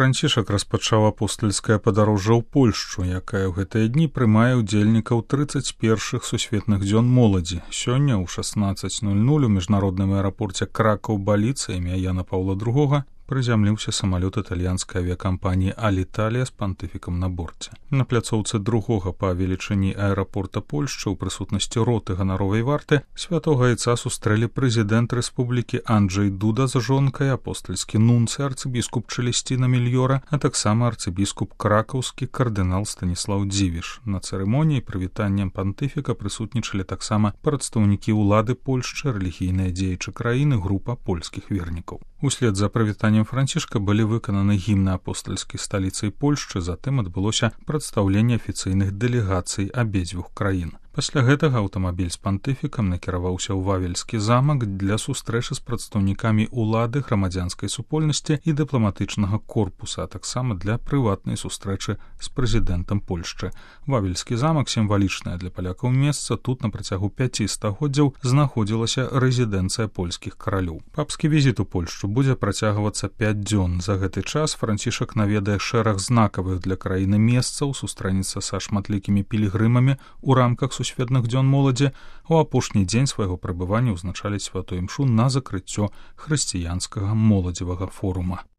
Францішак распачаў апостальскае падарожжа ў Польшчу, якая ў гэтыя дні прымае ўдзельнікаў 31-х сусветных дзён моладзі. Сёння ў 16:00 у міжнародным аэрапорце Кракаў-Баліца імя Яна Паўла II прызямліўся самалёт італьянскай авіякампаніі «Аліталія» з пантыфікам на борце. На пляцоўцы другога па велічыні аэрапорта Польшчы ў прысутнасці роты ганаровай варты святога айца сустрэлі прэзідэнт рэспублікі Анджэй Дуда з жонкай, апостальскі нунцый арцыбіскуп Чэлесціна Мільёра, а таксама арцыбіскуп кракаўскі кардынал Станіслаў Дзівіш. На цырымоніі прывітаннем пантыфіка прысутнічалі таксама прадстаўнікі ўлады Польшчы, рэлігійныя дзеячы краіны, група польскіх вернікаў. Услед за прывітаннем Францішка былі выкананы гімны апостальскай сталіцы Польшчы, затым адбылося прадстаўленне афіцыйных дэлегацый абедзвюх краін. Пасля гэтага аўтамабіль з пантыфікам накіраваўся ў Вавельскі замак для сустрэчы з прадстаўнікамі ўлады, грамадзянскай супольнасці і дыпламатычнага корпуса, а таксама для прыватнай сустрэчы з прэзідэнтам Польшчы. Вавельскі замак сімвалічнае для палякаў месца. Тут на працягу 5 стагоддзяў знаходзілася рэзідэнцыя польскіх каралёў. Папскі візіт у Польшчу будзе працягвацца 5 дзён. За гэты час Францішак наведае шэраг знакавых для краіны месцаў, сустрэніцца са шматлікімі пілігрымамі ў рамках сусветных дзён моладзі. У апошні дзень свайго прабывання ўзначаліць святую імшу на закрыццё хрысціянскага моладзевага форума.